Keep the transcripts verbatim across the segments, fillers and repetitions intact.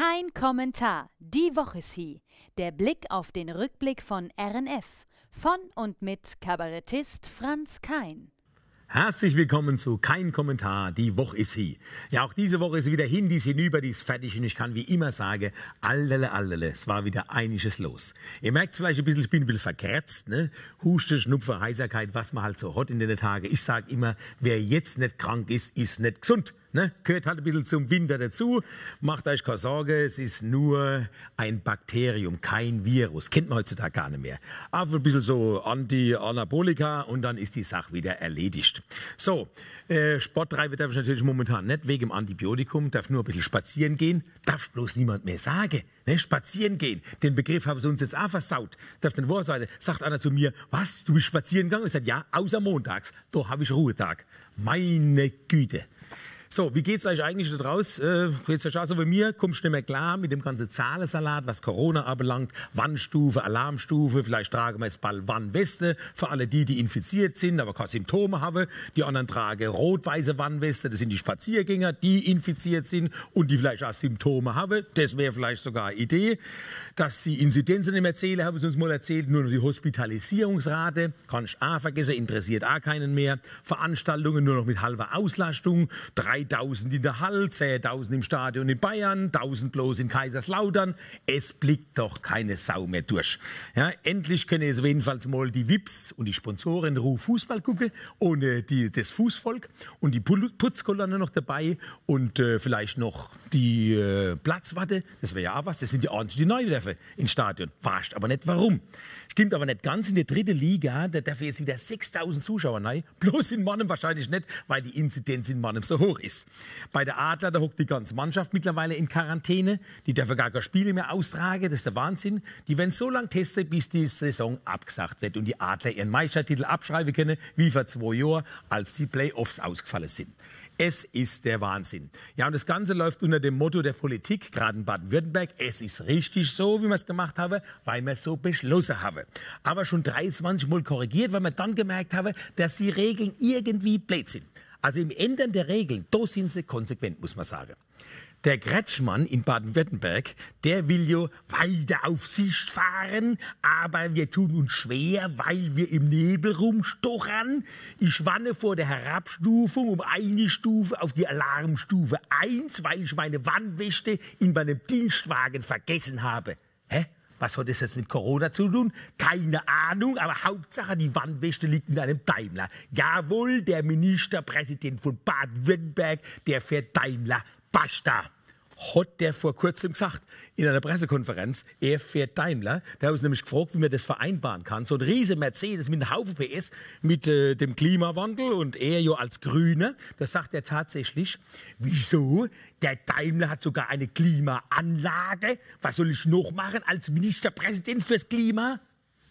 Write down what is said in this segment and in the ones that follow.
Kein Kommentar. Die Woche ist hier. Der Blick auf den Rückblick von R N F. Von und mit Kabarettist Franz Kein. Herzlich willkommen zu Kein Kommentar, die Woche ist hier. Ja, auch diese Woche ist wieder hin, die ist hinüber, die ist fertig und ich kann wie immer sagen, allele, allele, es war wieder einiges los. Ihr merkt vielleicht ein bisschen, ich bin ein bisschen verkratzt, ne? Huste, Schnupfen, Heiserkeit, was man halt so hat in den Tagen. Ich sage immer, wer jetzt nicht krank ist, ist nicht gesund. Ne? Gehört halt ein bisschen zum Winter dazu. Macht euch keine Sorge, es ist nur ein Bakterium, kein Virus. Kennt man heutzutage gar nicht mehr. Aber ein bisschen so Anti-Anabolika und dann ist die Sache wieder erledigt. So, äh, Sport treiben darf ich natürlich momentan nicht, wegen dem Antibiotikum. Darf nur ein bisschen spazieren gehen. Darf bloß niemand mehr sagen. Ne? Spazieren gehen. Den Begriff haben sie uns jetzt auch versaut. Darf den Wort sein, sagt einer zu mir, was, du bist spazieren gegangen? Ich sage, ja, außer montags. Da habe ich Ruhetag. Meine Güte. So, wie geht's euch eigentlich da draus? Äh, geht's euch auch so wie mir? Kommst du nicht mehr klar mit dem ganzen Zahlensalat, was Corona anbelangt? Warnstufe, Alarmstufe, vielleicht tragen wir jetzt bald Warnweste für alle die, die infiziert sind, aber keine Symptome haben. Die anderen tragen rot-weiße Warnweste, das sind die Spaziergänger, die infiziert sind und die vielleicht auch Symptome haben. Das wäre vielleicht sogar eine Idee. Dass sie Inzidenzen nicht mehr zählen, haben sie uns mal erzählt, nur noch die Hospitalisierungsrate. Kann ich auch vergessen, interessiert auch keinen mehr. Veranstaltungen nur noch mit halber Auslastung. dreitausend in der Halle, zehntausend im Stadion in Bayern, tausend bloß in Kaiserslautern. Es blickt doch keine Sau mehr durch. Ja, endlich können jetzt jedenfalls mal die V I Ps und die Sponsoren in Ruhe Fußball gucken, ohne die, das Fußvolk und die Putzkolonne noch dabei und äh, vielleicht noch die äh, Platzwarte. Das wäre ja auch was. Das sind die ordentlich die Neuwerfer ins Stadion. Wascht aber nicht warum. Stimmt aber nicht ganz. In der dritten Liga, da darf jetzt wieder sechstausend Zuschauer rein. Bloß in Mannheim wahrscheinlich nicht, weil die Inzidenz in Mannheim so hoch ist. Bei der Adler, da hockt die ganze Mannschaft mittlerweile in Quarantäne. Die dürfen gar keine Spiele mehr austragen. Das ist der Wahnsinn. Die werden so lange testen, bis die Saison abgesagt wird und die Adler ihren Meistertitel abschreiben können, wie vor zwei Jahren, als die Playoffs ausgefallen sind. Es ist der Wahnsinn. Ja, und das Ganze läuft unter dem Motto der Politik, gerade in Baden-Württemberg. Es ist richtig so, wie wir es gemacht haben, weil wir es so beschlossen haben. Aber schon dreiundzwanzig Mal korrigiert, weil wir dann gemerkt haben, dass die Regeln irgendwie blöd sind. Also im Ändern der Regeln, da sind sie konsequent, muss man sagen. Der Kretschmann in Baden-Württemberg, der will ja weiter auf Sicht fahren, aber wir tun uns schwer, weil wir im Nebel rumstochern. Ich warne vor der Herabstufung um eine Stufe auf die Alarmstufe eins, weil ich meine Warnweste in meinem Dienstwagen vergessen habe. Hä? Was hat das jetzt mit Corona zu tun? Keine Ahnung, aber Hauptsache, die Warnweste liegt in einem Daimler. Jawohl, der Ministerpräsident von Baden-Württemberg, der fährt Daimler. Basta! Hat der vor kurzem gesagt, in einer Pressekonferenz, er fährt Daimler. Da haben sie nämlich gefragt, wie man das vereinbaren kann. So ein riesen Mercedes mit einem Haufen P S, mit äh, dem Klimawandel und er ja als Grüner. Da sagt er tatsächlich, wieso? Der Daimler hat sogar eine Klimaanlage. Was soll ich noch machen als Ministerpräsident fürs Klima?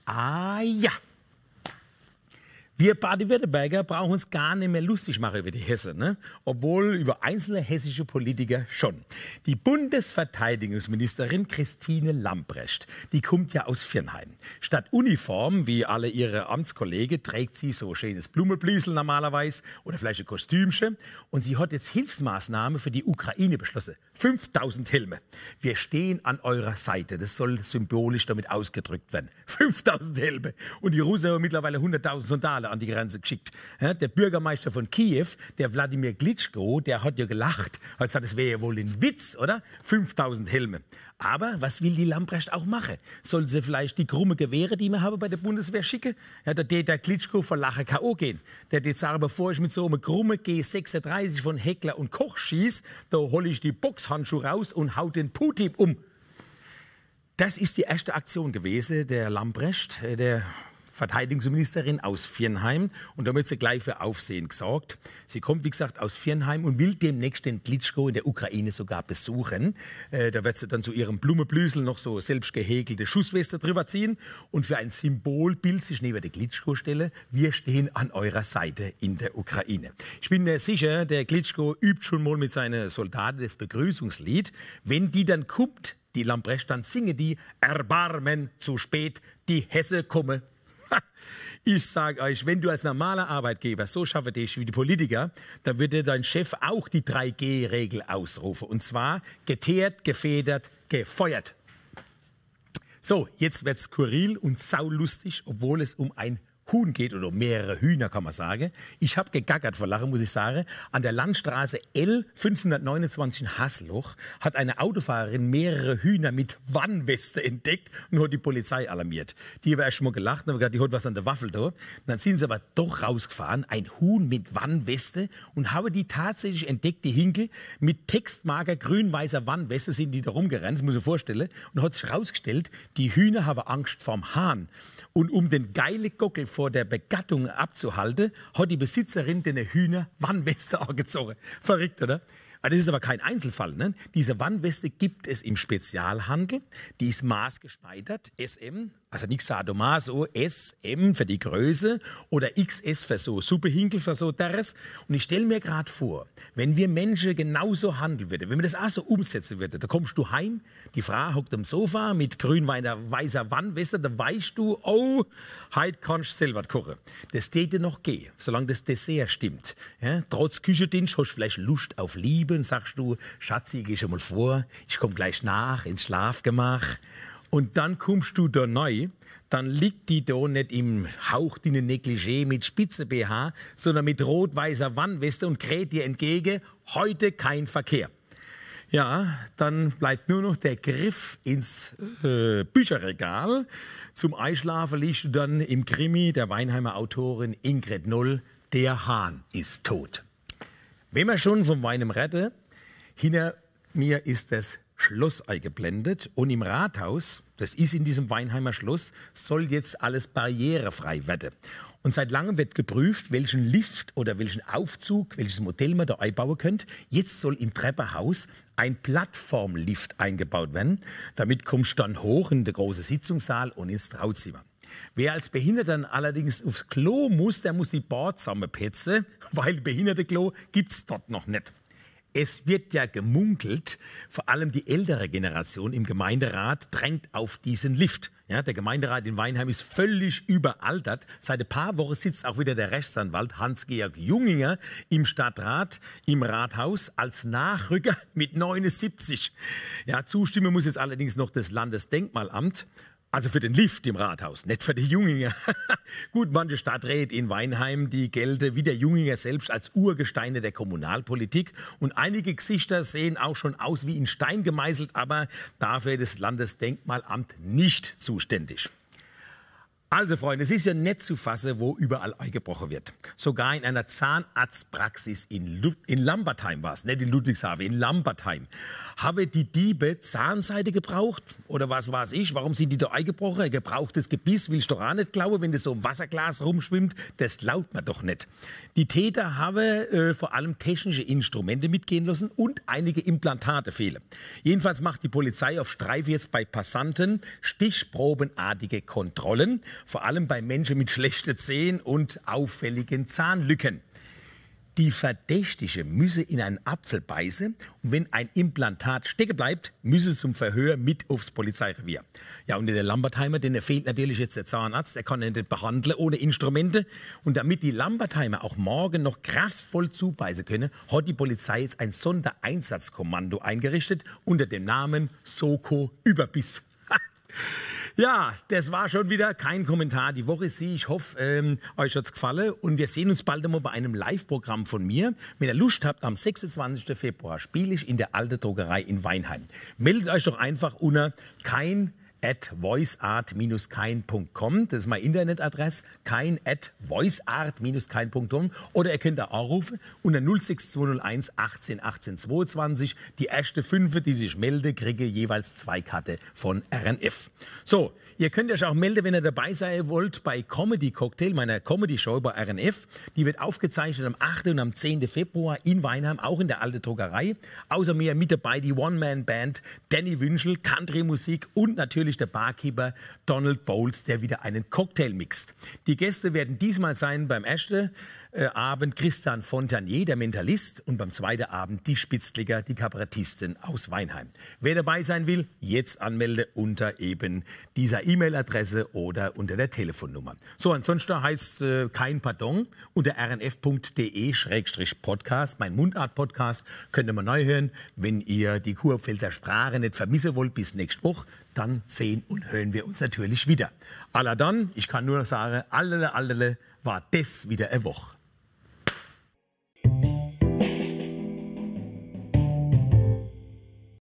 Ah ja. Wir Baden-Württemberger brauchen uns gar nicht mehr lustig machen über die Hessen, ne? Obwohl über einzelne hessische Politiker schon. Die Bundesverteidigungsministerin Christine Lambrecht, die kommt ja aus Viernheim. Statt Uniform, wie alle ihre Amtskollegen, trägt sie so schönes Blumenblüsel normalerweise oder vielleicht ein Kostümchen. Und sie hat jetzt Hilfsmaßnahmen für die Ukraine beschlossen. fünftausend Helme. Wir stehen an eurer Seite. Das soll symbolisch damit ausgedrückt werden. fünftausend Helme. Und die Russen haben mittlerweile hunderttausend Soldaten an die Grenze geschickt. Ja, der Bürgermeister von Kiew, der Wladimir Klitschko, der hat ja gelacht. Hat gesagt, das wäre ja wohl ein Witz, oder? fünftausend Helme. Aber was will die Lambrecht auch machen? Soll sie vielleicht die krumme Gewehre, die wir haben bei der Bundeswehr, schicken? Ja, da geht der Klitschko vor Lachen K O gehen. Der wird sagen, bevor ich mit so einem krummen G sechsunddreißig von Heckler und Koch schieße, da hole ich die Boxhandschuhe raus und hau den Putin um. Das ist die erste Aktion gewesen, der Lambrecht, der Verteidigungsministerin aus Viernheim, und damit sie gleich für Aufsehen gesorgt. Sie kommt, wie gesagt, aus Viernheim und will demnächst den Klitschko in der Ukraine sogar besuchen. Äh, da wird sie dann zu ihrem Blumenblüsel noch so selbst gehäkelte Schussweste drüber ziehen und für ein Symbolbild sich neben der Klitschko stellen. Wir stehen an eurer Seite in der Ukraine. Ich bin mir sicher, der Klitschko übt schon mal mit seinen Soldaten das Begrüßungslied. Wenn die dann kommt, die Lambrecht, dann singe die Erbarmen zu spät, die Hesse komme. Ich sage euch, wenn du als normaler Arbeitgeber so schaffen dich wie die Politiker, dann würde dein Chef auch die drei G Regel ausrufen. Und zwar geteert, gefedert, gefeuert. So, jetzt wird's skurril und saulustig, obwohl es um ein Huhn geht oder um mehrere Hühner, kann man sagen. Ich habe gegackert vor Lachen, muss ich sagen. An der Landstraße L fünfhundertneunundzwanzig in Hasloch hat eine Autofahrerin mehrere Hühner mit Warnweste entdeckt und hat die Polizei alarmiert. Die haben erst mal gelacht und haben gesagt, die hat was an der Waffel da. Und dann sind sie aber doch rausgefahren, ein Huhn mit Warnweste, und haben die tatsächlich entdeckt, die Hinkel mit Textmarker grün-weißer Warnweste sind die da rumgerannt, das muss ich mir vorstellen. Und hat sich herausgestellt, die Hühner haben Angst vorm Hahn. Und um den geile Gockel vor der Begattung abzuhalten, hat die Besitzerin den Hühner Warnweste angezogen. Verrückt, oder? Das ist aber kein Einzelfall. Ne? Diese Warnweste gibt es im Spezialhandel. Die ist maßgeschneidert, S M, also nicht sadomaso, S M für die Größe oder X S für so Suppehinkel, für so deres. Und ich stelle mir gerade vor, wenn wir Menschen genauso handeln würden, wenn wir das auch so umsetzen würden, da kommst du heim, die Frau hockt am Sofa mit grün-weißer Warnweste, da weißt du, oh, heute kannst du selber kochen. Das täte noch gehen, solange das Dessert stimmt. Ja? Trotz Küchendienst hast du vielleicht Lust auf Liebe und sagst du, Schatzi, geh schon mal vor, ich komme gleich nach ins Schlafgemach. Und dann kommst du da neu, dann liegt die da nicht im hauchdünnen Negligé mit Spitze-B H, sondern mit rot-weißer Warnweste und kräht dir entgegen, heute kein Verkehr. Ja, dann bleibt nur noch der Griff ins äh, Bücherregal. Zum Einschlafen liegst du dann im Krimi der Weinheimer Autorin Ingrid Noll, Der Hahn ist tot. Wenn wir schon vom Weinem reden, hinter mir ist das Schloss eingeblendet und im Rathaus, das ist in diesem Weinheimer Schloss, soll jetzt alles barrierefrei werden. Und seit langem wird geprüft, welchen Lift oder welchen Aufzug, welches Modell man da einbauen könnt. Jetzt soll im Treppenhaus ein Plattformlift eingebaut werden. Damit kommst du dann hoch in den großen Sitzungssaal und ins Trauzimmer. Wer als Behinderter allerdings aufs Klo muss, der muss die Bord zusammenpetzen, weil Behindertenklo gibt's dort noch nicht. Es wird ja gemunkelt, vor allem die ältere Generation im Gemeinderat drängt auf diesen Lift. Ja, der Gemeinderat in Weinheim ist völlig überaltert. Seit ein paar Wochen sitzt auch wieder der Rechtsanwalt Hans-Georg Junginger im Stadtrat, im Rathaus, als Nachrücker mit neunundsiebzig. Ja, zustimmen muss jetzt allerdings noch das Landesdenkmalamt. Also für den Lift im Rathaus, nicht für die Junginger. Gut, manche Stadträte in Weinheim, die gelten wie der Junginger selbst als Urgesteine der Kommunalpolitik. Und einige Gesichter sehen auch schon aus wie in Stein gemeißelt, aber dafür ist das Landesdenkmalamt nicht zuständig. Also Freunde, es ist ja nicht zu fassen, wo überall eingebrochen wird. Sogar in einer Zahnarztpraxis in, Lu in Lambertheim war es, nicht in Ludwigshafen, in Lambertheim. Haben die Diebe Zahnseide gebraucht? Oder was weiß ich? Warum sind die da eingebrochen? Ein gebrauchtes Gebiss willst du doch auch nicht glauben, wenn das so im Wasserglas rumschwimmt. Das glaubt man doch nicht. Die Täter haben äh, vor allem technische Instrumente mitgehen lassen und einige Implantate fehlen. Jedenfalls macht die Polizei auf Streife jetzt bei Passanten stichprobenartige Kontrollen. Vor allem bei Menschen mit schlechten Zähnen und auffälligen Zahnlücken. Die Verdächtige müsse in einen Apfel beißen und wenn ein Implantat stecken bleibt, müsse zum Verhör mit aufs Polizeirevier. Ja, und in der Lambertheimer, denn fehlt natürlich jetzt der Zahnarzt, der kann ihn nicht behandeln ohne Instrumente. Und damit die Lambertheimer auch morgen noch kraftvoll zubeißen können, hat die Polizei jetzt ein Sondereinsatzkommando eingerichtet unter dem Namen Soko Überbiss. Ja, das war schon wieder kein Kommentar. Die Woche ist sie. Ich hoffe, ähm, euch hat's gefallen. Und wir sehen uns bald einmal bei einem Live-Programm von mir. Wenn ihr Lust habt, am sechsundzwanzigsten Februar spiele ich in der Alte Druckerei in Weinheim. Meldet euch doch einfach unter kein at voiceart dash kein punkt com. Das ist meine Internetadresse. kein at voiceart dash kein punkt com. Oder ihr könnt auch anrufen unter null sechs zwei null eins achtzehn achtzehn zweiundzwanzig. Die erste fünf, die sich melden, kriege jeweils zwei Karten von R N F. So, ihr könnt euch auch melden, wenn ihr dabei sein wollt bei Comedy Cocktail, meiner Comedy-Show bei R N F. Die wird aufgezeichnet am achten und am zehnten Februar in Weinheim, auch in der Alten Druckerei. Außer mir mit dabei die One-Man-Band Danny Wünschel, Country-Musik und natürlich der Barkeeper Donald Bowles, der wieder einen Cocktail mixt. Die Gäste werden diesmal sein beim ersten äh, Abend Christian Fontanier, der Mentalist, und beim zweiten Abend die Spitzklicker, die Kabarettisten aus Weinheim. Wer dabei sein will, jetzt anmelde unter eben dieser E-Mail-Adresse oder unter der Telefonnummer. So, ansonsten heißt äh, kein Pardon unter r n f punkt d e Schrägstrich podcast, mein Mundart-Podcast, könnt ihr mal neu hören. Wenn ihr die Kurpfälzer Sprache nicht vermissen wollt bis nächste Woche, dann sehen und hören wir uns natürlich wieder. Alla dann, ich kann nur noch sagen, allele, allele, war das wieder eine Woche.